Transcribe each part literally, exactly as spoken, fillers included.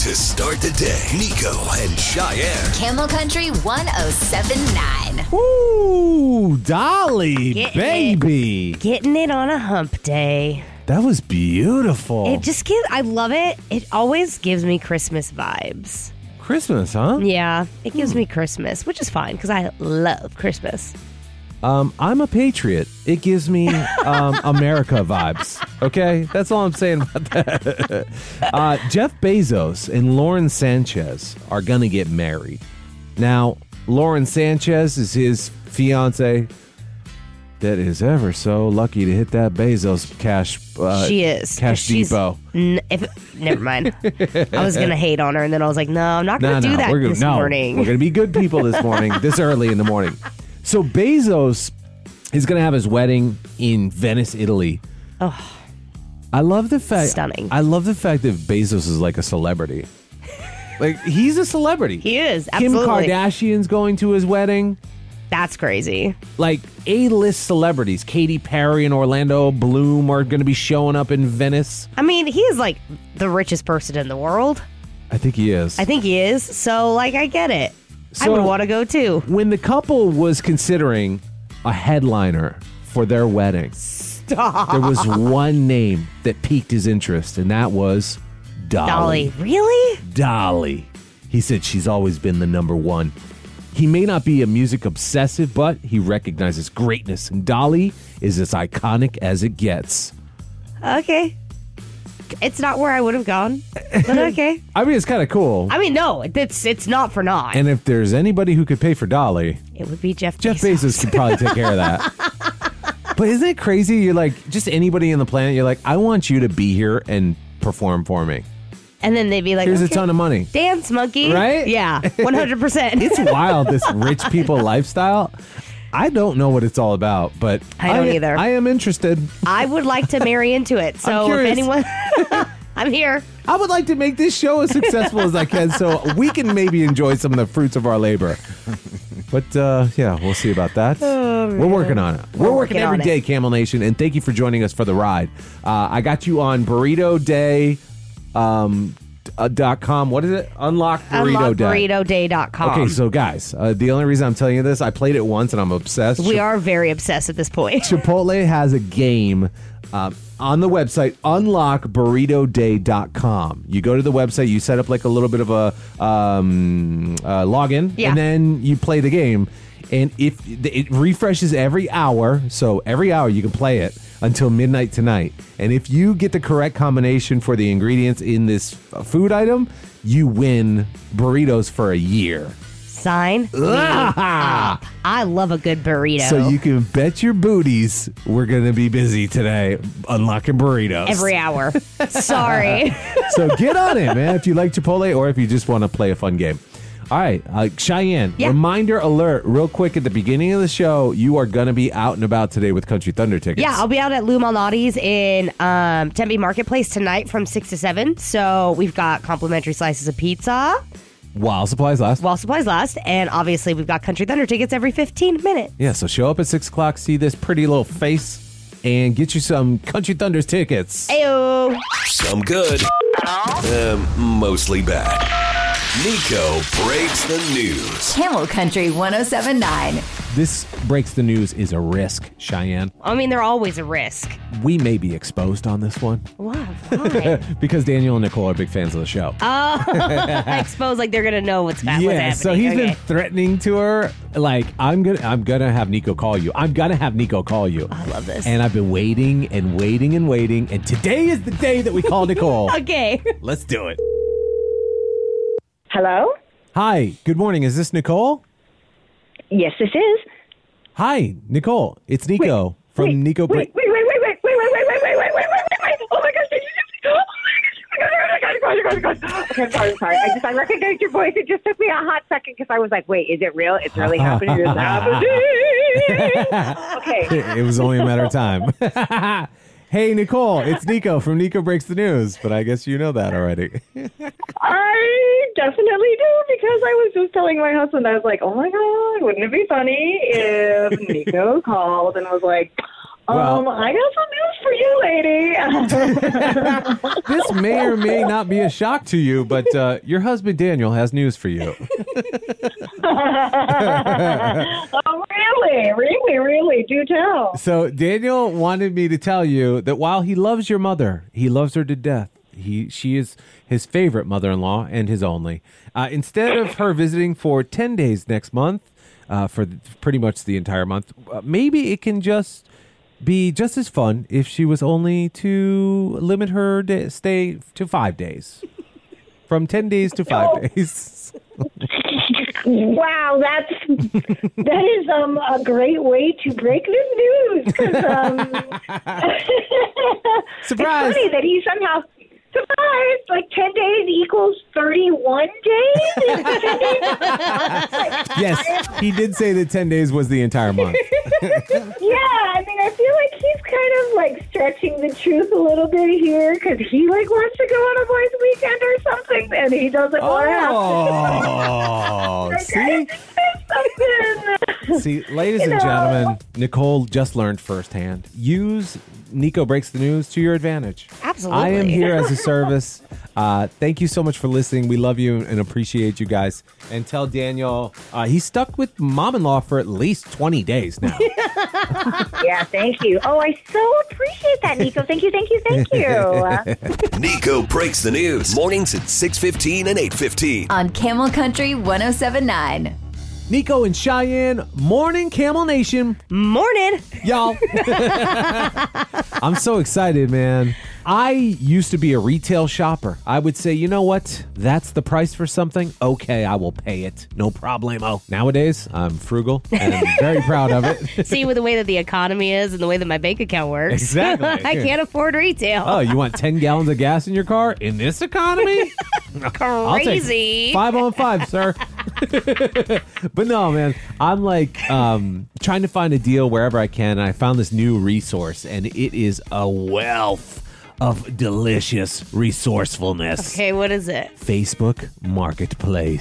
to start the day. Nico and Cheyenne. Camel Country one oh seven point nine. Ooh, Dolly, Getting baby. It, getting it on a hump day. That was beautiful. It just gives, I love it. It always gives me Christmas vibes. Christmas, huh? Yeah, it gives me Christmas, which is fine because I love Christmas. Um, I'm a patriot. It gives me um, America vibes. Okay? That's all I'm saying about that. uh, Jeff Bezos and Lauren Sanchez are going to get married. Now, Lauren Sanchez is his fiance that is ever so lucky to hit that Bezos cash uh, She is. cash She's- depot. N- if, never mind. I was going to hate on her, and then I was like, no, I'm not going to No, do no, that we're gonna, this no, morning. We're going to be good people this morning, this early in the morning. So Bezos is going to have his wedding in Venice, Italy. Oh, I love the fact. Stunning. I love the fact that Bezos is like a celebrity. Like, he's a celebrity. he is. Absolutely. Kim Kardashian's going to his wedding. That's crazy. Like, A-list celebrities. Katy Perry and Orlando Bloom are going to be showing up in Venice. I mean, he is like the richest person in the world. I think he is. I think he is. So, like, I get it. I So- would want to go too. When the couple was considering a headliner for their wedding, Stop. there was one name that piqued his interest, and that was Dolly. Dolly. Really? Dolly. He said she's always been the number one. He may not be a music obsessive, but he recognizes greatness, and Dolly is as iconic as it gets. Okay. It's not where I would have gone, but okay. I mean, it's kind of cool. I mean, no, it's it's not for naught. And if there's anybody who could pay for Dolly, It would be Jeff Jeff Bezos. Bezos could probably take care of that. But isn't it crazy? You're like, just anybody on the planet, you're like, I want you to be here and perform for me. And then they'd be like, Here's okay, a ton of money. dance monkey. Right? Yeah, one hundred percent. It's wild, this rich people lifestyle. I don't know what it's all about, but I don't either. I am interested. I would like to marry into it. So if curious. anyone, I'm here. I would like to make this show as successful as I can so we can maybe enjoy some of the fruits of our labor. But, uh, yeah, we'll see about that. We're working on it. We're, We're working working every on day, it. Camel Nation, and thank you for joining us for the ride. Uh, I got you on Burrito Day um, uh, dot com. What is it? Unlock Burrito Day. unlock burrito day dot com. Okay, so guys, uh, the only reason I'm telling you this, I played it once and I'm obsessed. we are very obsessed at this point. Chipotle has a game um, on the website, unlock burrito day dot com. You go to the website, you set up like a little bit of a um, uh, login, Yeah. and then you play the game. And if it refreshes every hour, so every hour you can play it until midnight tonight. And if you get the correct combination for the ingredients in this food item, you win burritos for a year. Sign me up. I love a good burrito. So you can bet your booties we're going to be busy today unlocking burritos. every hour. Sorry. So get on it, man, if you like Chipotle or if you just want to play a fun game. All right, uh, Cheyenne, Yeah. reminder alert real quick at the beginning of the show, you are going to be out and about today with Country Thunder tickets. Yeah, I'll be out at Lou Malnati's in um, Tempe Marketplace tonight from six to seven. So we've got complimentary slices of pizza While supplies last. while supplies last. And obviously, we've got Country Thunder tickets every fifteen minutes. Yeah, so show up at six o'clock, see this pretty little face, and get you some Country Thunders tickets. Ayo. Some good, um, mostly bad. Nico breaks the news. Camel Country one oh seven point nine. This breaks the news is a risk, Cheyenne. I mean, they're always a risk. We may be exposed on this one. What? Why? Because Daniel and Nicole are big fans of the show. Oh, I suppose like they're gonna know what's, what's happening. Yeah, so he's okay. been threatening to her, like, I'm gonna I'm gonna have Nico call you. I'm gonna have Nico call you. I love this. And I've been waiting and waiting and waiting, and today is the day that we call Nicole. Okay. Let's do it. Hello? Hi, good morning. Is this Nicole? Yes, this is. Hi, Nicole. It's Nico Wait, from wait, Nico. Wait, wait, wait, wait, wait, wait, wait, wait, wait, wait, wait, wait, wait, wait. Oh my gosh, did you just... Oh my gosh, oh my gosh, oh my gosh, oh my gosh, oh my gosh. Okay, I'm sorry, I'm sorry. I just, I recognized your voice. It just took me a hot second because I was like, wait, is it real? It's really happening. It's happening. Okay. It was only a matter of time. Hey, Nicole, it's Nico from Nico Breaks the News, but I guess you know that already. I definitely do because I was just telling my husband, I was like, oh my God, wouldn't it be funny if Nico called and was like, Um, I got some news for you, lady. This may or may not be a shock to you, but uh, your husband Daniel has news for you. Oh, really? Really, really? Do tell. So Daniel wanted me to tell you that while he loves your mother, he loves her to death. He, she is his favorite mother-in-law and his only. Uh, instead of her visiting for ten days next month, uh, for the, pretty much the entire month, uh, maybe it can just be just as fun if she was only to limit her day, stay to five days. From ten days to five Oh. days. Wow, that's that is um a great way to break this news. 'Cause, um, Surprise! It's funny that he somehow surprise like ten days equals thirty-one days. Is the ten days? Yes, he did say that ten days was the entire month. Yeah, I mean, I feel like he's kind of like stretching the truth a little bit here because he like wants to go on a boys' weekend or something, and he doesn't want to have Oh, to. see? Something. See, ladies You and know. gentlemen, Nicole just learned firsthand. Use Nico Breaks the News to your advantage. Absolutely. I am here as a service. Uh, thank you so much for listening. We love you and appreciate you guys. And tell Daniel uh, he's stuck with mom-in-law for at least twenty days now. Yeah, thank you. Oh, I so appreciate that, Nico. Thank you, thank you, thank you. Nico Breaks the News. Mornings at six fifteen and eight fifteen. On Camel Country one oh seven point nine. Nico and Cheyenne, morning, Camel Nation. Morning. Y'all. I'm so excited, man. I used to be a retail shopper. I would say, you know what? That's the price for something. Okay, I will pay it. No problemo. Nowadays, I'm frugal and I'm very proud of it. See, with the way that the economy is and the way that my bank account works, Exactly. I can't afford retail. Oh, you want ten gallons of gas in your car in this economy? I'll take Crazy. five on five, sir. But no, man, I'm like um, trying to find a deal wherever I can. And I found this new resource, and it is a wealth of delicious resourcefulness. Okay, what is it? Facebook Marketplace.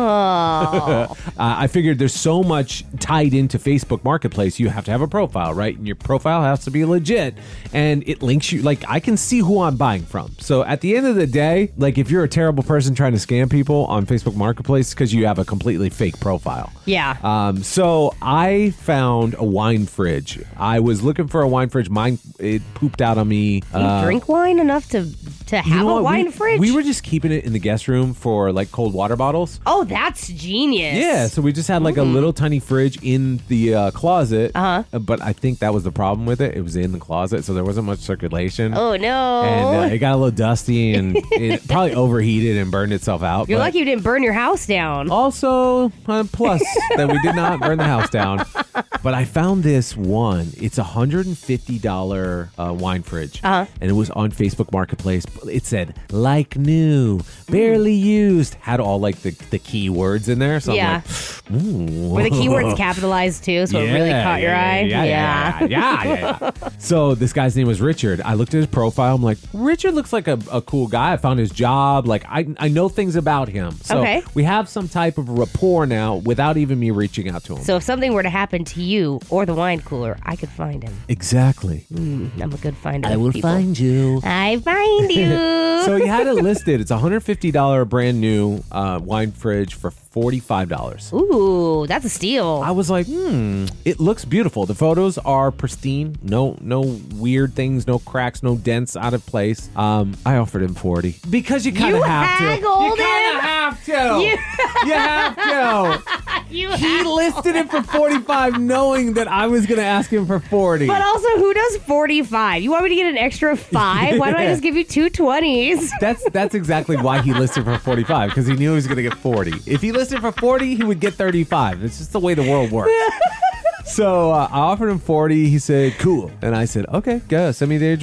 Oh. uh, I figured there's so much tied into Facebook Marketplace. You have to have a profile, right? And your profile has to be legit. And it links you, like, I can see who I'm buying from. So at the end of the day, like, if you're a terrible person trying to scam people on Facebook Marketplace, because you have a completely fake profile. Yeah. Um, so I found a wine fridge. I was looking for a wine fridge. Mine, it pooped out on me. Do you Uh, drink wine enough to to have you know a what? wine we, fridge? We were just keeping it in the guest room for like cold water bottles. Oh, that's genius. Yeah, so we just had like a little tiny fridge in the uh, closet. Uh-huh. But I think that was the problem with it. It was in the closet, so there wasn't much circulation. Oh, no. And uh, it got a little dusty, and it probably overheated and burned itself out. You're but lucky you didn't burn your house down. Also, uh, plus that we did not burn the house down. But I found this one. It's a one hundred fifty dollars uh, wine fridge. Uh-huh. And it was on Facebook Marketplace. It said, like new, barely used. Had all like the, the keywords in there. So Yeah. I'm like, ooh. Were the keywords capitalized too, so it really caught your eye? Yeah, yeah, yeah, yeah, yeah, yeah. So this guy's name was Richard. I looked at his profile. I'm like, Richard looks like a, a cool guy. I found his job. Like, I, I know things about him. So Okay. we have some type of rapport now without even me reaching out to him. So if something were to happen to you or the wine cooler, I could find him. Exactly. I'm a good finder. I of will people. find you. I find you. So he had it listed. It's a one hundred fifty dollars brand new uh, wine fridge for forty-five dollars. Ooh, that's a steal. I was like, hmm, it looks beautiful. The photos are pristine. No no weird things, no cracks, no dents out of place. Um, I offered him forty. Because you kind of You have to. haggled You kind him? of have to. You- You have to. you He listed it for forty-five knowing that I was going to ask him for forty. But also, who does forty-five? You want me to get an extra five? Why don't I just give you two twenties? That's that's exactly why he listed for forty-five, because he knew he was going to get forty. If he listed for forty, he would get thirty-five. It's just the way the world works. So uh, I offered him forty. He said, cool. And I said, okay, go. Send me the address.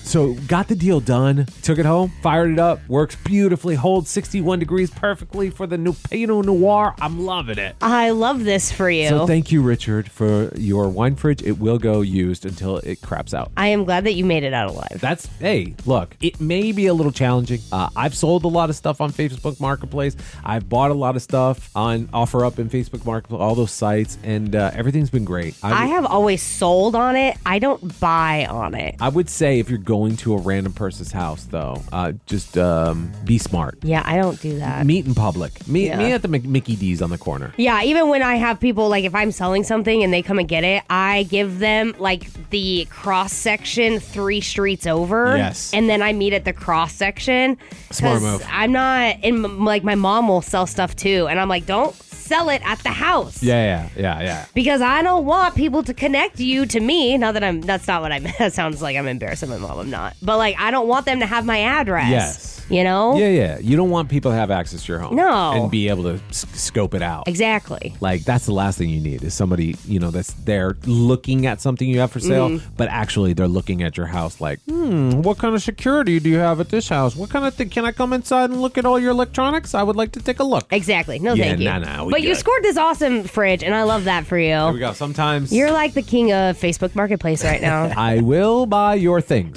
so got the deal done, took it home, fired it up, works beautifully, holds sixty-one degrees perfectly for the new Pinot Noir. I'm loving it. I love this for you. So thank you, Richard, for your wine fridge. It will go used until it craps out. I am glad that you made it out alive. That's, hey, look, it may be a little challenging. Uh, I've sold a lot of stuff on Facebook Marketplace. I've bought a lot of stuff on OfferUp and Facebook Marketplace, all those sites, and uh, everything's been great. I, I have always sold on it. I don't buy on it. I would say if you're going to a random person's house, though, uh, just um, be smart. Yeah, I don't do that. Meet in public. Meet, Yeah. meet at the Mc- Mickey D's on the corner. Yeah, even when I have people, like if I'm selling something and they come and get it, I give them like the cross section three streets over. Yes. And then I meet at the cross section. Smart 'Cause move. I'm not, and like my mom will sell stuff too. And I'm like, don't sell it at the house. Yeah, yeah, yeah, yeah. Because I don't want people to connect you to me. Not that I'm, that's not what I meant. That sounds like I'm embarrassing my mom. I'm not. But like, I don't want them to have my address. Yes. You know? Yeah, yeah. You don't want people to have access to your home. No. And be able to s- scope it out. Exactly. Like, that's the last thing you need is somebody, you know, that's there looking at something you have for sale, Mm-hmm. but actually they're looking at your house like, hmm, what kind of security do you have at this house? What kind of thing? Can I come inside and look at all your electronics? I would like to take a look. Exactly. No, Yeah, thank you. nah, nah, we but you good. scored this awesome fridge, and I love that for you. There we go. Sometimes You're like the king of Facebook Marketplace right now. I will buy your things.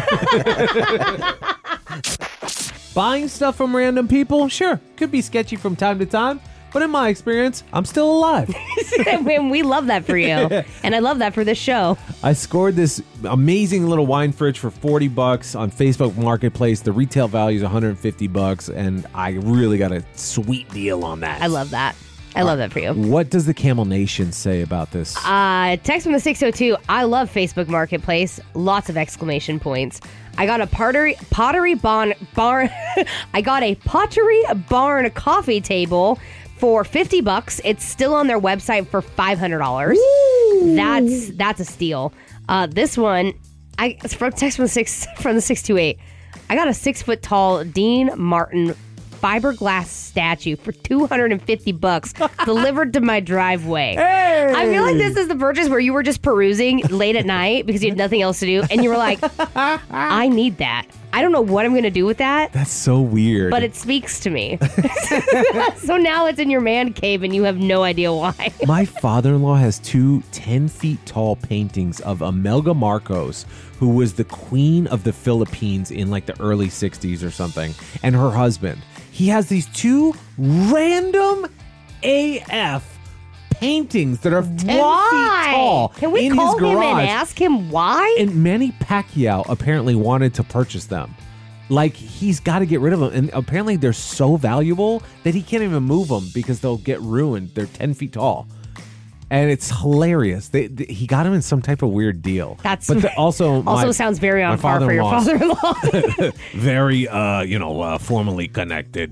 Buying stuff from random people, sure, could be sketchy from time to time, but in my experience, I'm still alive. And we love that for you. And I love that for this show. I scored this amazing little wine fridge for forty bucks on Facebook Marketplace. The retail value is one hundred fifty bucks, and I really got a sweet deal on that. I love that. I love that for you. What does the Camel Nation say about this? Uh, text from the six oh two. I love Facebook Marketplace. Lots of exclamation points. I got a pottery pottery barn barn. I got a pottery barn coffee table for fifty bucks. It's still on their website for five hundred dollars. That's that's a steal. Uh, this one, I it's from text from the six from the six two eight. I got a six foot tall Dean Martin fiberglass statue for two hundred fifty bucks delivered to my driveway. Hey! I feel like this is the purchase where you were just perusing late at night because you had nothing else to do and you were like, I need that. I don't know what I'm going to do with that, That's so weird. but it speaks to me. So now it's in your man cave and you have no idea why. My father-in-law has two ten feet tall paintings of Imelda Marcos, who was the queen of the Philippines in like the early sixties or something, and her husband. He has these two random A F paintings that are ten feet Why? tall Can we in call his him garage. and ask him why? And Manny Pacquiao apparently wanted to purchase them. Like, he's got to get rid of them. And apparently they're so valuable that he can't even move them because they'll get ruined. They're ten feet tall. And it's hilarious. They, they, he got him in some type of weird deal. That's but the, also also my- sounds very on my par for your father-in-law. father-in-law. very, uh, you know, uh, formally connected uh,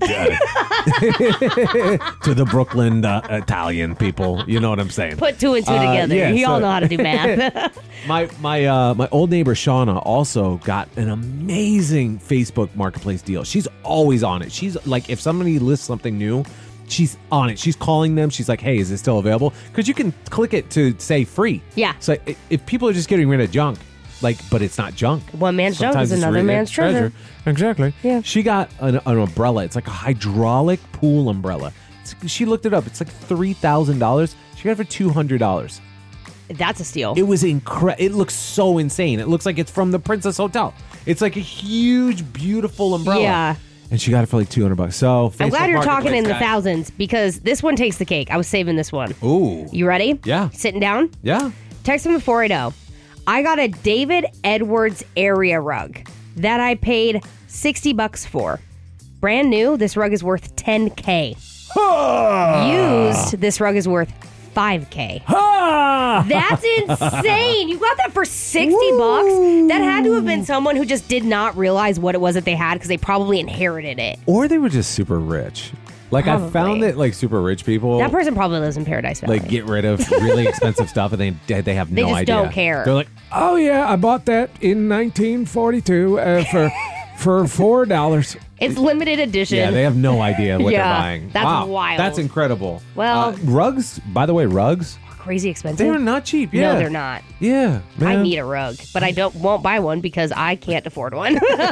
to the Brooklyn uh, Italian people. You know what I'm saying? Put two and two Uh, together. yeah, you so- all know how to do math. My my uh, my old neighbor Shauna also got an amazing Facebook Marketplace deal. She's always on it. She's like, if somebody lists something new, she's on it. She's calling them. She's like, hey, is it still available? Because you can click it to say free. Yeah. So i- if people are just getting rid of junk, like, but it's not junk. One man's junk Sometimes is it's another re- man's treasure. Exactly. Yeah. She got an, an umbrella. It's like a hydraulic pool umbrella. It's, she looked it up. It's like three thousand dollars. She got it for two hundred dollars. That's a steal. It was incredible. It looks so insane. It looks like it's from the Princess Hotel. It's like a huge, beautiful umbrella. Yeah. And she got it for like two hundred bucks. So I'm Facebook glad you're talking in the Marketplace guy. thousands because this one takes the cake. I was saving this one. Ooh. You ready? Yeah. Sitting down? Yeah. Text from the four eighty. I got a David Edwards area rug that I paid sixty bucks for. Brand new, this rug is worth ten K. Used, this rug is worth five K. That's insane. You got that for sixty bucks? That had to have been someone who just did not realize what it was that they had because they probably inherited it. Or they were just super rich. Like, I found Probably. that like super rich people That person probably lives in Paradise Valley. like get rid of really expensive stuff and they they have They no just idea. don't care. They're like, oh yeah, I bought that in nineteen forty-two uh, for for four dollars. It's limited edition. Yeah, they have no idea what Yeah, they're buying. that's wow, wild. that's incredible. Well- uh, rugs. By the way, rugs crazy expensive? They're not cheap. Yeah, No, they're not. Yeah, man. I need a rug, but I don't won't buy one because I can't afford one.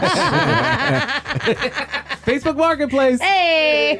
Facebook Marketplace. Hey!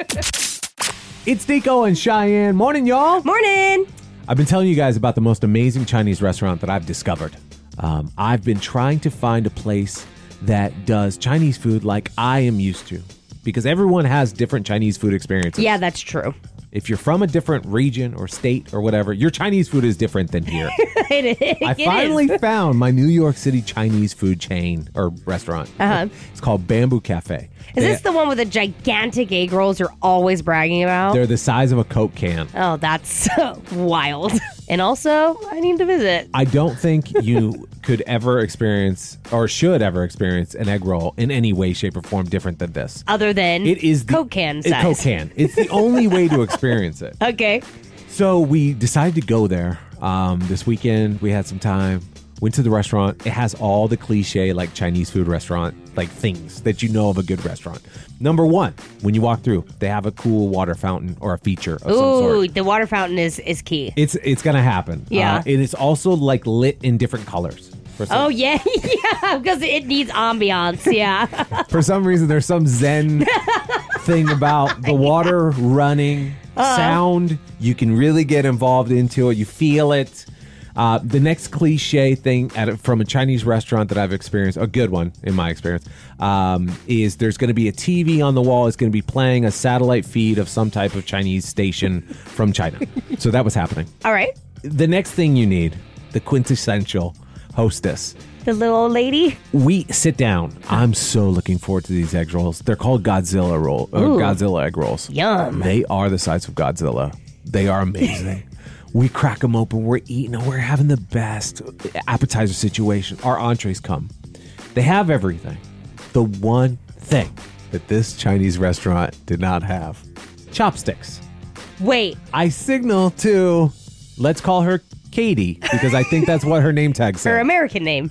It's Nico and Cheyenne. Morning, y'all. Morning! I've been telling you guys about the most amazing Chinese restaurant that I've discovered. Um, I've been trying to find a place that does Chinese food like I am used to, because everyone has different Chinese food experiences. Yeah, that's true. If you're from a different region or state or whatever, your Chinese food is different than here. it is. I it finally is. found my New York City Chinese food chain or restaurant. Uh-huh. It's called Bamboo Cafe. Is They- this the one with the gigantic egg rolls you're always bragging about? They're the size of a Coke can. Oh, that's wild. And also, I need to visit. I don't think you could ever experience or should ever experience an egg roll in any way, shape, or form different than this. Other than It is the, Coke can it- size. Coke can. It's the only way to experience it. Okay. So we decided to go there um, this weekend. We had some time. Went to the restaurant. It has all the cliche like Chinese food restaurant like things that you know of a good restaurant. Number one, when you walk through, they have a cool water fountain or a feature of some Ooh, sort. the water fountain is, is key. It's it's gonna happen. Yeah. Uh, it is also like lit in different colors. For some, Oh, yeah. Yeah, because it needs ambiance. Yeah. for some reason, there's some Zen thing about the water running, Uh-huh. sound. You can really get involved into it. You feel it. Uh, the next cliche thing at a, from a Chinese restaurant that I've experienced, a good one in my experience, um, is there's going to be a T V on the wall. It's going to be playing a satellite feed of some type of Chinese station from China. So that was happening. All right. The next thing you need, the quintessential hostess. The little old lady. We sit down. I'm so looking forward to these egg rolls. They're called Godzilla roll, or Ooh. Godzilla egg rolls. Yum. They are the size of Godzilla. They are amazing. We crack them open. We're eating and we're having the best appetizer situation. Our entrees come. They have everything. The one thing that this Chinese restaurant did not have: chopsticks. Wait. I signal to, let's call her Katie, because I think that's what her name tag said. Her American name.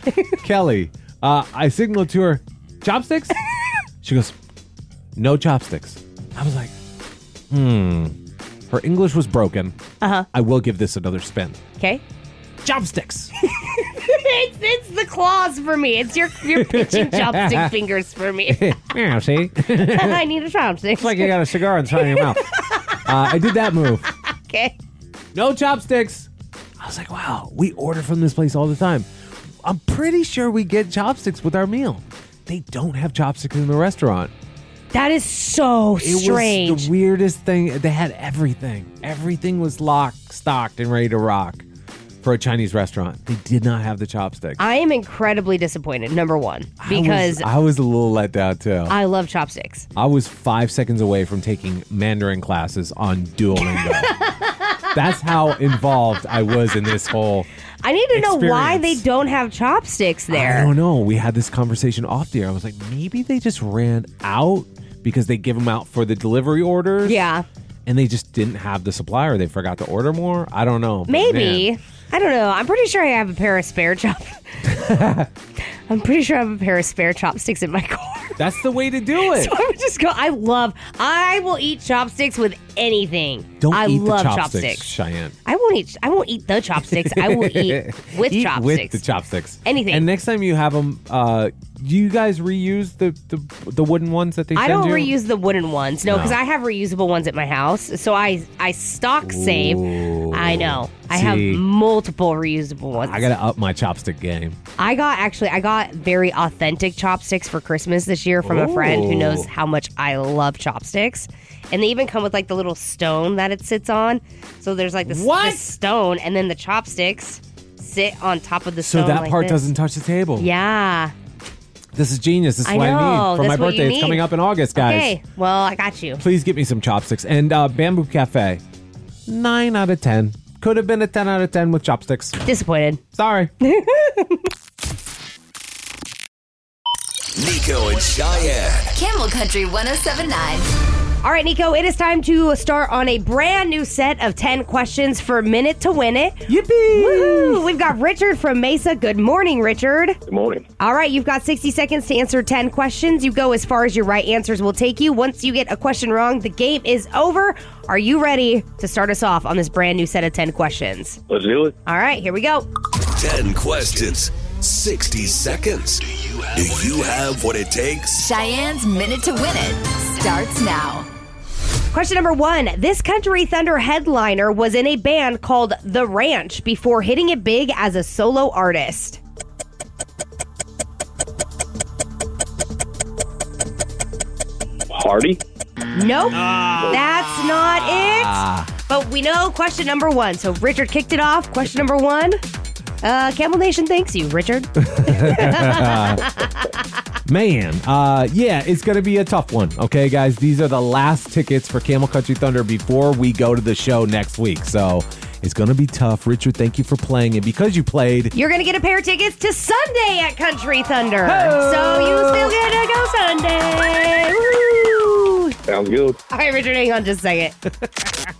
Kelly. Uh, I signaled to her, chopsticks? She goes, no chopsticks. I was like, hmm. Her English was broken. Uh-huh. I will give this another spin. Okay. Chopsticks. It's, it's the claws for me. It's your your pitching chopstick fingers for me. Yeah, see? I need a chopstick. It's like you got a cigar inside your mouth. Uh, I did that move. Okay. No chopsticks. I was like, wow, we order from this place all the time. I'm pretty sure we get chopsticks with our meal. They don't have chopsticks in the restaurant. That is so It strange. was the weirdest thing. They had everything. Everything was locked, stocked, and ready to rock for a Chinese restaurant. They did not have the chopsticks. I am incredibly disappointed, number one, because I was, I was a little let down, too. I love chopsticks. I was five seconds away from taking Mandarin classes on Duolingo. That's how involved I was in this whole I need to know why they experience. don't have chopsticks there. I don't know. We had this conversation off the air. I was like, maybe they just ran out because they give them out for the delivery orders. Yeah. And they just didn't have the supply, or they forgot to order more. I don't know. But Maybe. man, I don't know. I'm pretty sure I have a pair of spare chop. I'm pretty sure I have a pair of spare chopsticks in my car. that's the way to do it. So I would just go. I love. I will eat chopsticks with anything. Don't I eat love the chopsticks, Cheyenne. I won't eat. I won't eat the chopsticks. I will eat with Eat chopsticks. with the chopsticks. Anything. And next time you have them, uh, do you guys reuse the, the the wooden ones that they I send don't you? reuse the wooden ones. No, No. because I have reusable ones at my house. So I I stock save. Ooh. I know. I have See. multiple reusable ones. I gotta up my chopstick game. I got actually I got very authentic chopsticks for Christmas this year from a friend who Ooh. knows how much I love chopsticks. And they even come with like the little stone that it sits on. So there's like this, What? this stone and then the chopsticks sit on top of the So stone. that like part this. doesn't touch the table. Yeah. This is genius. This is I what I know. need for That's my what you birthday. It's need. coming up in August, guys. Okay. Well, I got you. Please get me some chopsticks. And uh, Bamboo Cafe, nine out of ten. Could have been a ten out of ten with chopsticks. Disappointed. Sorry. Nico and Cheyenne. Camel Country ten seventy-nine. All right, Nico, it is time to start on a brand new set of ten questions for Minute to Win It. Yippee! Woohoo! We've got Richard from Mesa. Good morning, Richard. Good morning. All right, you've got sixty seconds to answer ten questions. You go as far as your right answers will take you. Once you get a question wrong, the game is over. Are you ready to start us off on this brand new set of ten questions? Let's do it. All right, here we go. ten questions, sixty seconds. Do you have what it takes? Cheyenne's Minute to Win It starts now. Question number one. This Country Thunder headliner was in a band called The Ranch before hitting it big as a solo artist. Hardy? Nope, that's not it. But we know question number one. So Richard kicked it off. Question number one. Uh, Camel Nation thanks you, Richard. Man, uh, yeah, it's going to be a tough one. Okay, guys, these are the last tickets for Camel Country Thunder before we go to the show next week. So it's going to be tough. Richard, thank you for playing. And because you played, you're going to get a pair of tickets to Sunday at Country Thunder. Hey! So you still get to go Sunday. Woo! Sounds good. All right, Richard, hang on just a second.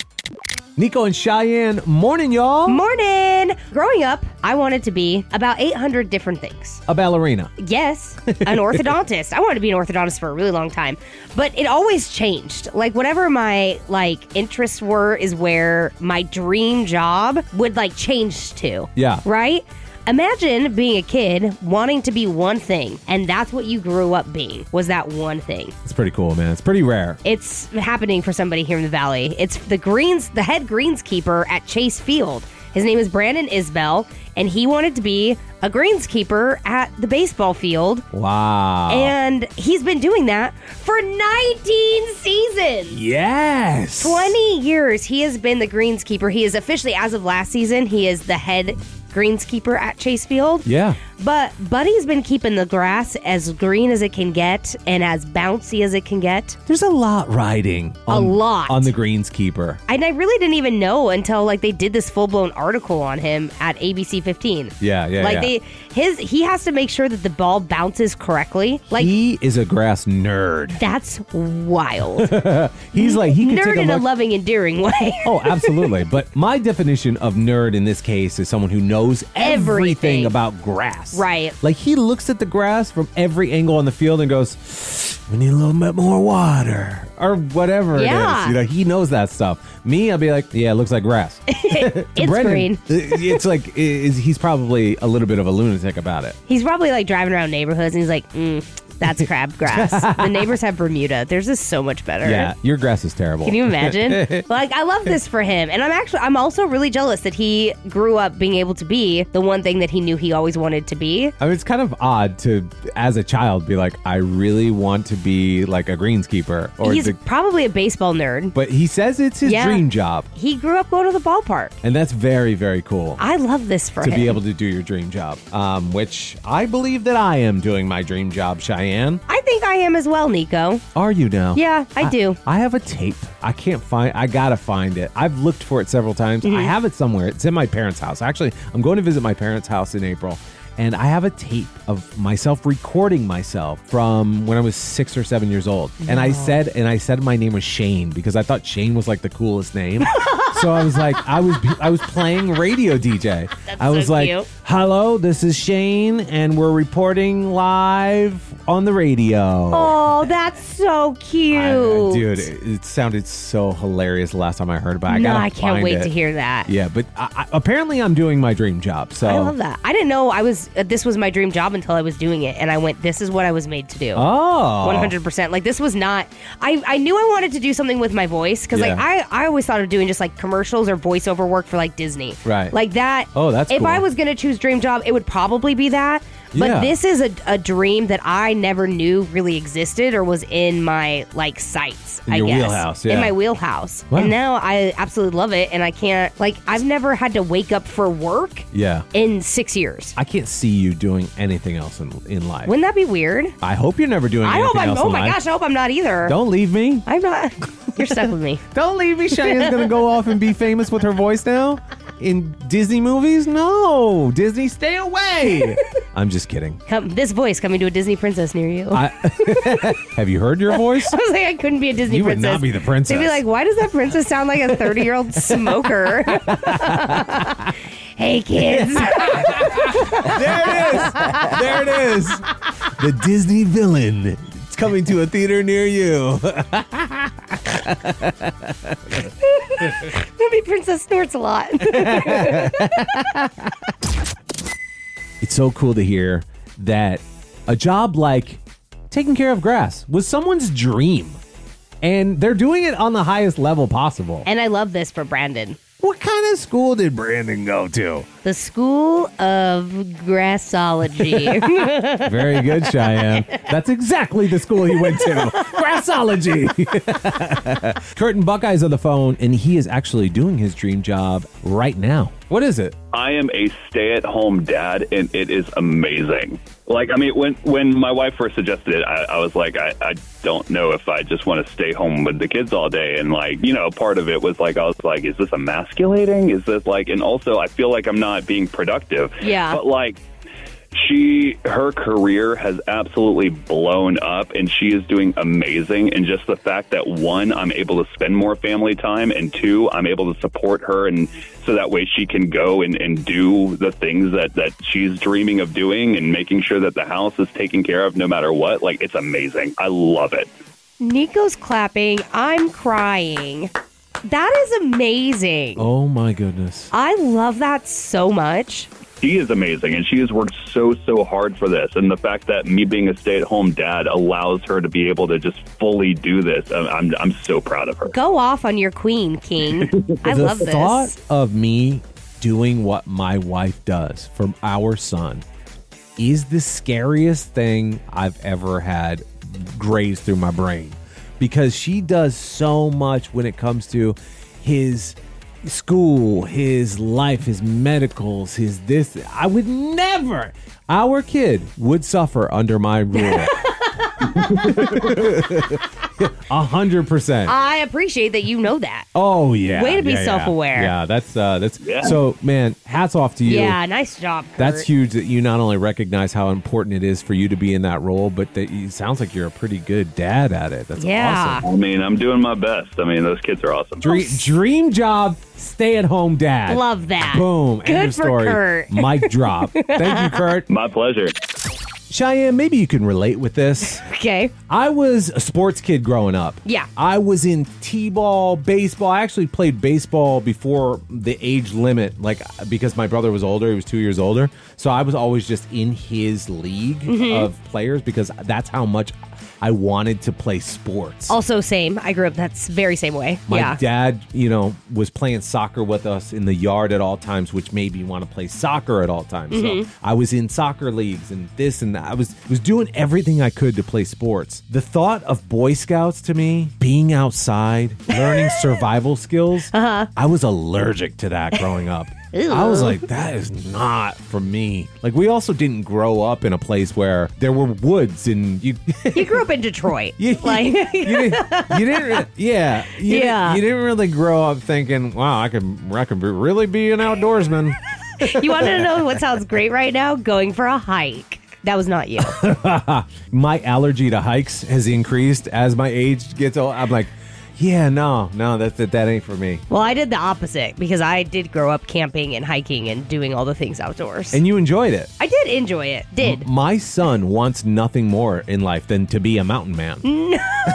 Nico and Cheyenne, morning, y'all. Morning. Growing up, I wanted to be about eight hundred different things. A ballerina. Yes, an orthodontist. I wanted to be an orthodontist for a really long time, but it always changed. Like whatever my like interests were is where my dream job would like change to. Yeah. Right? Imagine being a kid wanting to be one thing, and that's what you grew up being, was that one thing. It's pretty cool, man. It's pretty rare. It's happening for somebody here in the Valley. It's the greens, the head greenskeeper at Chase Field. His name is Brandon Isbell, and he wanted to be a greenskeeper at the baseball field. Wow. And he's been doing that for nineteen seasons. Yes. twenty years he has been the greenskeeper. He is officially, as of last season, he is the head greenskeeper at Chase Field. Yeah. But Buddy's been keeping the grass as green as it can get and as bouncy as it can get. There's a lot riding. A On, lot. On the greenskeeper. And I really didn't even know until like they did this full-blown article on him at A B C fifteen. Yeah, yeah, Like yeah. they his he has to make sure that the ball bounces correctly. Like he is a grass nerd. that's wild. He's like, he could Nerd take a in a look. loving, endearing way. Oh, absolutely. But my definition of nerd in this case is someone who knows everything, Everything. about grass. Right. Like he looks at the grass from every angle on the field and goes, we need a little bit more water or whatever Yeah. it is. You know, he knows that stuff. Me, I'll be like, yeah, it looks like grass. It's Brendan, green. It's like, is he's probably a little bit of a lunatic about it. He's probably like driving around neighborhoods and he's like, mm, that's crabgrass. The neighbors have Bermuda. Theirs is so much better. Yeah, your grass is terrible. Can you imagine? Like, I love this for him. And I'm actually, I'm also really jealous that he grew up being able to be the one thing that he knew he always wanted to be. I mean, it's kind of odd to, as a child, be like, I really want to be like a greenskeeper. Or He's the, probably a baseball nerd. but he says it's his Yeah. dream job. He grew up going to the ballpark. And that's very, very cool. I love this for to him. be able to do your dream job, um, which I believe that I am doing my dream job, Cheyenne. I think I am as well, Nico. Are you now? Yeah, I do. I have a tape. I can't find. I gotta find it. I've looked for it several times. Mm-hmm. I have it somewhere. It's in my parents' house. Actually, I'm going to visit my parents' house in April, and I have a tape of myself recording myself from when I was six or seven years old. And I said, and I said my name was Shane because I thought Shane was like the coolest name. So I was like, I was, I was playing radio D J. That's I was so like, cute. hello, this is Shane, and we're reporting live on the radio. Oh, that's so cute. I- I- dude, it, it sounded so hilarious the last time I heard about it. I no, gotta I can't find wait it. to hear that. Yeah, but I, I, apparently I'm doing my dream job. So I love that. I didn't know I was. Uh, this was my dream job until I was doing it, and I went, "This is what I was made to do." Oh, One hundred percent. Like this was not. I I knew I wanted to do something with my voice because Yeah. like I I always thought of doing just like commercials or voiceover work for like Disney. Right. Like that. Oh, that's if cool. I was gonna choose dream job, it would probably be that. But Yeah. this is a, a dream that I never knew really existed or was in my like sights. In I your guess wheelhouse, yeah. in my wheelhouse. Wow. And now I absolutely love it, and I can't like I've never had to wake up for work Yeah. in six years. I can't see you doing anything else in, in life. Wouldn't that be weird? I hope you're never doing I anything hope I'm. else Oh in my life. gosh! I hope I'm not either. Don't leave me. I'm not. You're stuck with me. Don't leave me. Cheyenne's going to go off and be famous with her voice now in Disney movies? No. Disney, stay away. I'm just kidding. Come, this voice coming to a Disney princess near you. I, have you heard your voice? I was like, I couldn't be a Disney You would princess. not be the princess. They'd be like, why does that princess sound like a thirty-year-old smoker? Hey, kids. There it is. There it is. The Disney villain. It's coming to a theater near you. Maybe Princess snorts a lot. It's so cool to hear that a job like taking care of grass was someone's dream. And they're doing it on the highest level possible. And I love this for Brandon. What kind of school did Brandon go to? The School of Grassology. Very good, Cheyenne. That's exactly the school he went to. Grassology. Curtin Buckeye's on the phone, and he is actually doing his dream job right now. What is it? I am a stay-at-home dad, and it is amazing. Like, I mean, when when my wife first suggested it, I, I was like, I, I don't know if I just want to stay home with the kids all day. And, like, you know, part of it was like, I was like, is this emasculating? Is this like, and also I feel like I'm not being productive. Yeah. But, like, she, her career has absolutely blown up, and she is doing amazing. And just the fact that, one, I'm able to spend more family time, and two, I'm able to support her, and so that way she can go and, and do the things that, that she's dreaming of doing, and making sure that the house is taken care of no matter what. Like, it's amazing. I love it. Nico's clapping. I'm crying. That is amazing. Oh, my goodness. I love that so much. She is amazing, and she has worked so, so hard for this. And the fact that me being a stay-at-home dad allows her to be able to just fully do this, I'm I'm, I'm so proud of her. Go off on your queen, King. I the love this. thought of me doing what my wife does for our son is the scariest thing I've ever had graze through my brain, because she does so much when it comes to his school, his life, his medicals, his this. I would never, our kid would suffer under my rule. A hundred percent. I appreciate that you know that. Oh yeah. Way to be yeah, yeah. self-aware. Yeah, that's uh that's Yeah. so man, hats off to you. Yeah, nice job, Kurt. That's huge that you not only recognize how important it is for you to be in that role, but that it sounds like you're a pretty good dad at it. That's Yeah. awesome. I mean, I'm doing my best. I mean, those kids are awesome. Dream, dream job, stay at home dad. Love that. Boom. Good End of for story. Kurt. Mic drop. Thank you, Kurt. My pleasure. Cheyenne, maybe you can relate with this. Okay. I was a sports kid growing up. Yeah. I was in t-ball, baseball. I actually played baseball before the age limit, like because my brother was older. He was two years older. So I was always just in his league Mm-hmm. of players because that's how much I wanted to play sports. Also, same. I grew up that's very same way. My yeah. dad, you know, was playing soccer with us in the yard at all times, which made me want to play soccer at all times. Mm-hmm. So I was in soccer leagues and this and that. I was was doing everything I could to play sports. The thought of Boy Scouts to me, being outside, learning survival skills, uh-huh. I was allergic to that growing up. I was like, that is not for me. Like, we also didn't grow up in a place where there were woods and you. You grew up in Detroit. You, like, you, didn't, you didn't, re- yeah, you Yeah. Didn't, you didn't really grow up thinking, "Wow, I could, I could be- really be an outdoorsman." you wanted to know what sounds great right now? Going for a hike. That was not you. My allergy to hikes has increased as my age gets old. I'm like, yeah, no, no, that that, that ain't for me. Well, I did the opposite because I did grow up camping and hiking and doing all the things outdoors. And you enjoyed it. I did enjoy it. Did. My son wants nothing more in life than to be a mountain man. No.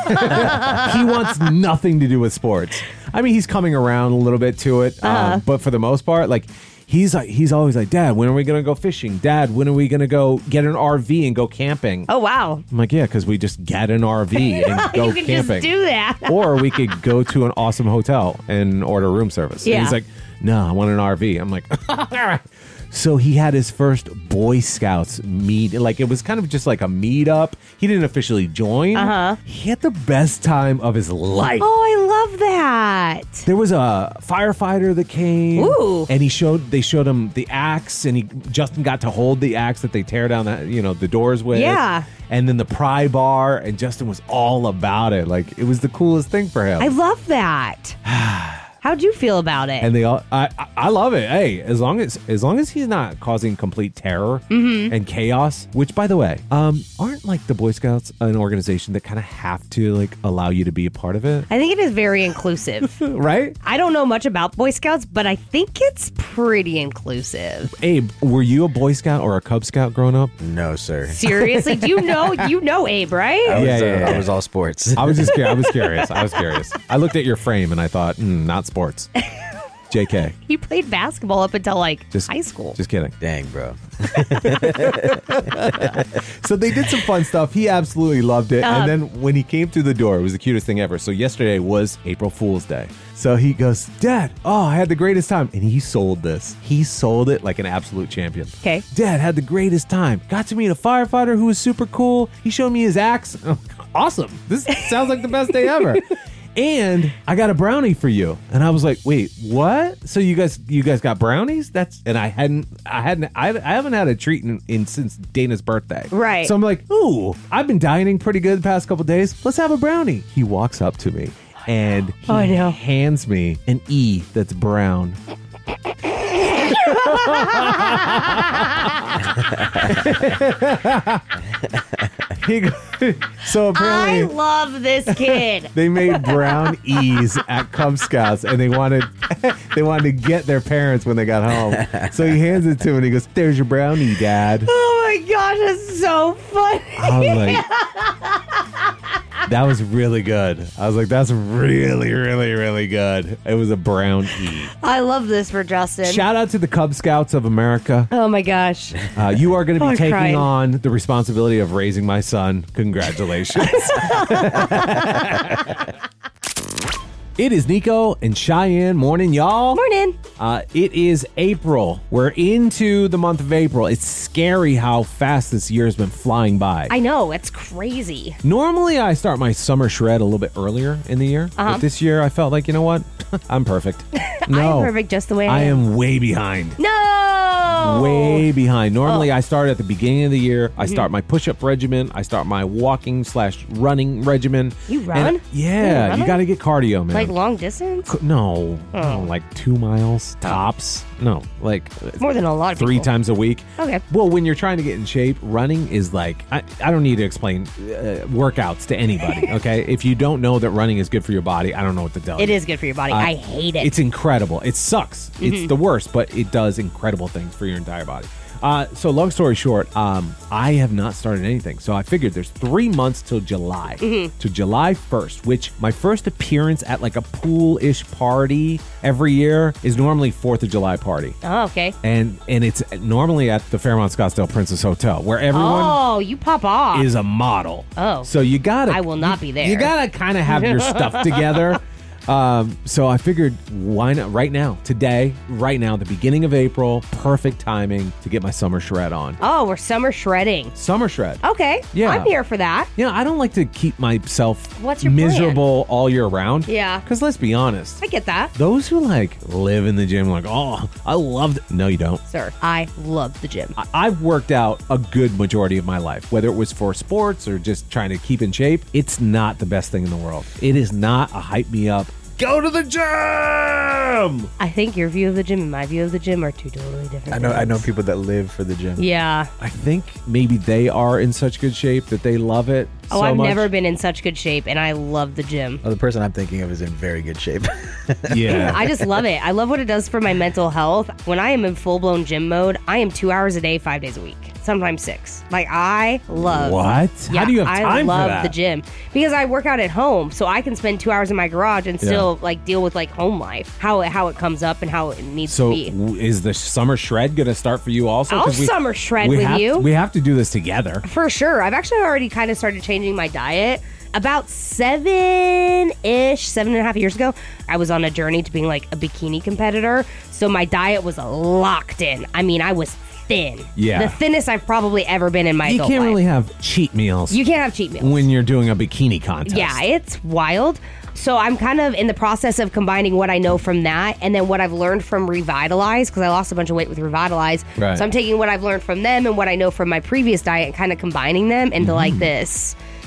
He wants nothing to do with sports. I mean, he's coming around a little bit to it, Uh-huh. um, but for the most part, like he's like he's always like, "Dad, when are we gonna go fishing? Dad, when are we gonna go get an R V and go camping?" Oh, wow. I'm like, "Yeah, because we just get an R V and go you can camping, just do that. or we could go to an awesome hotel and order room service." Yeah. And he's like, "No, I want an R V." I'm like, "All right." So he had his first Boy Scouts meet. Like, it was kind of just like a meetup. He didn't officially join. Uh-huh. He had the best time of his life. Oh, I love that. There was a firefighter that came. Ooh. And he showed they showed him the axe, and he Justin got to hold the axe that they tear down the you know the doors with. Yeah. And then the pry bar, and Justin was all about it. Like, it was the coolest thing for him. I love that. How'd you feel about it? And they all, I, I- I love it. Hey, as long as as long as he's not causing complete terror Mm-hmm. and chaos. Which, by the way, um, aren't like the Boy Scouts an organization that kind of have to like allow you to be a part of it, I think it is very inclusive. right? I don't know much about Boy Scouts, but I think it's pretty inclusive. Abe, were you a Boy Scout or a Cub Scout growing up? No, sir. Seriously, do you know? You know Abe, I right? was, Yeah, yeah, uh, yeah. I was all sports. I was just curious. I was curious. I was curious. I looked at your frame and I thought, mm, not sports. J K. He played basketball up until like Just high school. Just kidding. Dang, bro. So they did some fun stuff. He absolutely loved it. Uh-huh. And then when he came through the door, it was the cutest thing ever. So yesterday was April Fool's Day. So he goes, Dad, oh, I had the greatest time. And he sold this. He sold it like an absolute champion. Okay. Dad, had the greatest time. Got to meet a firefighter who was super cool. He showed me his axe. Awesome. This sounds like the best day ever. And I got a brownie for you. And I was like, wait, what? So you guys you guys got brownies? That's and I hadn't I hadn't I, I haven't had a treat in, in since Dana's birthday. Right. So I'm like, ooh, I've been dining pretty good the past couple days. Let's have a brownie. He walks up to me and he Oh, I know. hands me an E that's brown. He go- so I apparently love this kid. they made brown E's at Cub Scouts, and they wanted they wanted to get their parents when they got home. So he hands it to him, and he goes, "There's your brownie, Dad." Oh my gosh, that's so funny. I was like, that was really good. I was like, that's really, really, really good. It was a brown E. I love this for Justin. Shout out to the Cub Scouts of America. oh my gosh. Uh, you are going to Oh, be I'm taking crying. on the responsibility of raising my son. Congratulations. It is Nico and Cheyenne. Morning, y'all. Morning. Uh, it is April. We're into the month of April. It's scary how fast this year has been flying by. I know, it's crazy. Normally, I start my summer shred a little bit earlier in the year. Uh-huh. But this year, I felt like, you know what? I'm perfect. No, I'm perfect just the way I, I am. am way behind. No! Way behind. Normally, Oh. I start at the beginning of the year. I start my push-up regimen. I start my walking slash running regimen. You And- run? yeah, You're a you got to get cardio, man. Like long distance? C- no, Oh. no, like two miles tops. No, like More than a lot of three people. times a week. Okay. Well, when you're trying to get in shape, running is like, I, I don't need to explain uh, workouts to anybody, okay? If you don't know that running is good for your body, I don't know what to tell you. It is good for your body. Uh, I hate it. It's incredible. It sucks. Mm-hmm. It's the worst, but it does incredible things for your entire body. Uh, so long story short, um, I have not started anything. So I figured there's three months till July, Mm-hmm. to July first, which my first appearance at like a pool-ish party every year is normally fourth of July party. oh, okay. And and it's normally at the Fairmont Scottsdale Princess Hotel, where everyone Oh, you pop off. is a model. Oh. So you gotta I will not you- be there. You gotta kind of have your stuff together. Um, so I figured, why not right now, today, right now, the beginning of April, perfect timing to get my summer shred on. oh, we're summer shredding. Summer shred. Okay. Yeah. I'm here for that. You know, I don't like to keep myself What's your plan? miserable all year round. Yeah. Because let's be honest, I get that. those who like live in the gym, like, oh, I love it. No, you don't. Sir, I love the gym. I- I've worked out a good majority of my life, whether it was for sports or just trying to keep in shape. It's not the best thing in the world. It is not a hype me up. Go to the gym. I think your view of the gym and my view of the gym are two totally different I know. I know things. people that live for the gym. Yeah. I think maybe they are in such good shape that they love it. Oh, so I've much. never been in such good shape, and I love the gym. Well, the person I'm thinking of is in very good shape. Yeah. I just love it. I love what it does for my mental health. When I am in full blown gym mode, I am two hours a day, five days a week, sometimes six. Like I love What? Yeah, How do you have I time love for that? the gym because I work out at home, so I can spend two hours in my garage and still like deal with like home life, how it how it comes up and how it needs So to be. w- is the summer shred going to start for you also? I'll 'Cause we- summer shred we with have- you. We have to do this together. For sure. I've actually already kind of started changing my diet. About seven-ish, seven and a half years ago, I was on a journey to being like a bikini competitor. So my diet was locked in. I mean, I was thin. Yeah. The thinnest I've probably ever been in my You adult can't life. really have cheat meals You can't have cheat meals. when you're doing a bikini contest. Yeah, it's wild. So I'm kind of in the process of combining what I know from that and then what I've learned from Revitalize, because I lost a bunch of weight with Revitalize. Right. So I'm taking what I've learned from them and what I know from my previous diet and kind of combining them into Mm-hmm. like this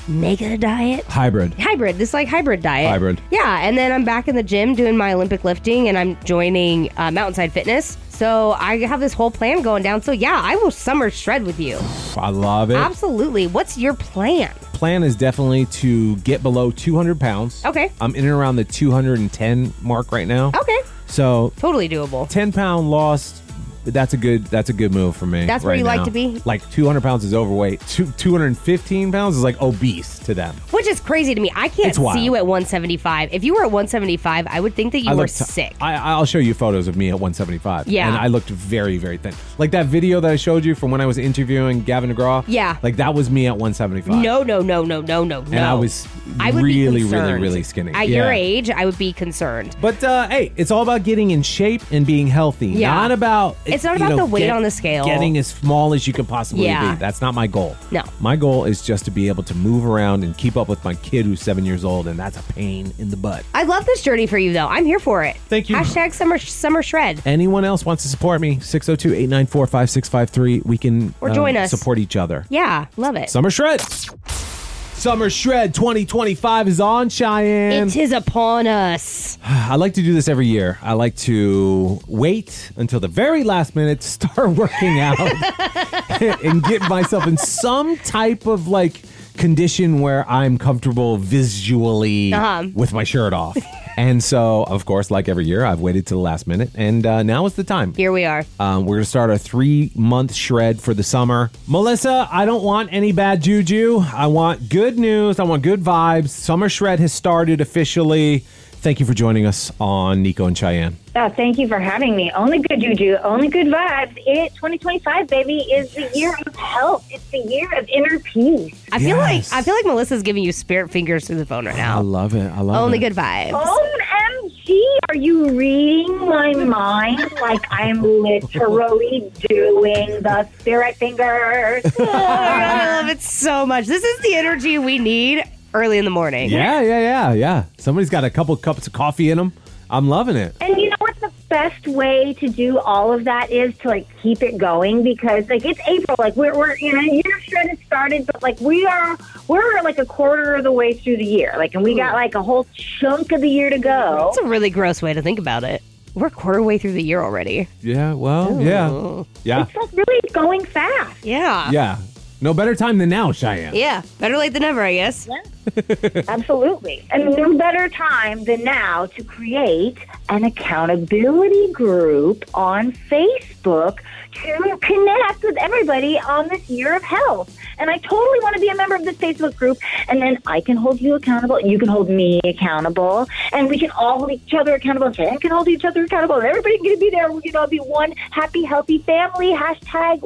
mega diet. Hybrid. Hybrid. This like hybrid diet. Hybrid. Yeah, and then I'm back in the gym doing my Olympic lifting, and I'm joining uh, Mountainside Fitness. So I have this whole plan going down. So yeah, I will summer shred with you. I love it. Absolutely. What's your plan? Plan is definitely to get below two hundred pounds. Okay. I'm in and around the two hundred ten mark right now. Okay. So Totally doable. ten pound loss. That's a good. That's a good move for me. That's where right you like now. to be? Like two hundred pounds is overweight. Two, two hundred fifteen pounds is like obese to them. Which is crazy to me. I can't It's wild. see you at one seventy-five. If you were at one seventy-five, I would think that you I were looked- sick. I, I'll show you photos of me at one seventy-five. Yeah. And I looked very, very thin. Like that video that I showed you from when I was interviewing Gavin DeGraw. Yeah. Like that was me at one seventy-five. no, no, no, no, no, no, no. And I was I would really, be really, concerned. really skinny. At Yeah. your age, I would be concerned. But uh, hey, it's all about getting in shape and being healthy. Yeah. Not about It's not you about know, the weight get- on the scale. Getting as small as you can possibly Yeah. be. That's not my goal. No. My goal is just to be able to move around and keep up with my kid who's seven years old, and that's a pain in the butt. I love this journey for you, though. I'm here for it. Thank you. Hashtag summer summer shred. Anyone else wants to support me? six oh two, eight nine four, five six five three. We can Or um, join us. support each other. Yeah, love it. Summer Shred. Summer Shred twenty twenty-five is on, Cheyenne. It is upon us. I like to do this every year. I like to wait until the very last minute to start working out and get myself in some type of like condition where I'm comfortable visually Uh-huh. with my shirt off. And so, of course, like every year, I've waited to the last minute, and uh, now is the time. Here we are. Um, we're going to start our three-month shred for the summer. Melissa, I don't want any bad juju. I want good news. I want good vibes. Summer shred has started officially. Thank you for joining us on Nico and Cheyenne. Oh, thank you for having me. Only good juju, only good vibes. It twenty twenty-five, baby, is the year of health. It's the year of inner peace. I feel Yes. like I feel like Melissa's giving you spirit fingers through the phone right I now. love it. I love it. Only good vibes. O M G, are you reading my mind like I'm literally doing the spirit fingers? Oh my God, I love it so much. This is the energy we need early in the morning. Yeah, yeah, yeah, yeah. Somebody's got a couple cups of coffee in them. I'm loving it. And you know what the best way to do all of that is to like keep it going, because like it's April, like we're we're you know year shred has started, but like we are we're like a quarter of the way through the year, like, and we got like a whole chunk of the year to go. That's a really gross way to think about it. We're a quarter way through the year already. Yeah, well, yeah. Yeah. It's like really going fast. Yeah. Yeah. No better time than now, Cheyenne. Yeah. Better late than never, I guess. Absolutely. And no better time than now to create an accountability group on Facebook to connect with everybody on this year of health. And I totally want to be a member of this Facebook group, and then I can hold you accountable, and you can hold me accountable, and we can all hold each other accountable, and Jen can hold each other accountable, and everybody can be there. We can all be one happy, healthy family. Hashtag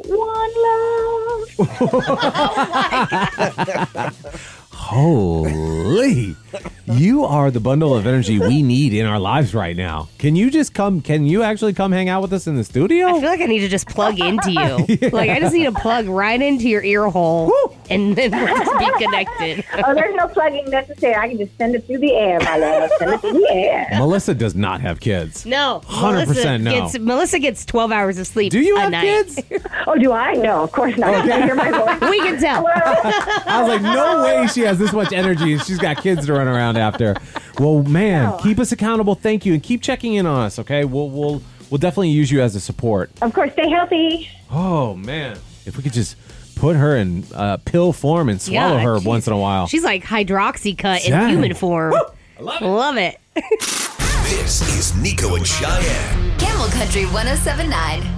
one love. Holy. You are the bundle of energy we need in our lives right now. Can you just come, can you actually come hang out with us in the studio? I feel like I need to just plug into you. Yeah. Like, I just need to plug right into your ear hole, and then we'll just be connected. Oh, there's no plugging necessary. I can just send it through the air, my love. Send it through the air. Melissa does not have kids. No. one hundred percent Melissa no. Gets, Melissa gets twelve hours of sleep Do you a have night. kids? Oh, do I? No, of course not. Can you hear my voice? We can tell. I was like, no way she has this much energy and she's got kids to run around after. Well, man, keep us accountable. Thank you. And keep checking in on us, okay? We'll we'll we'll definitely use you as a support. Of course, stay healthy. Oh, man. If we could just put her in uh, pill form and swallow Yeah, her geez. once in a while. She's like hydroxycut in Dang. human form. I love it. Love it. This is Nico and Cheyenne. Camel Country one oh seven point nine.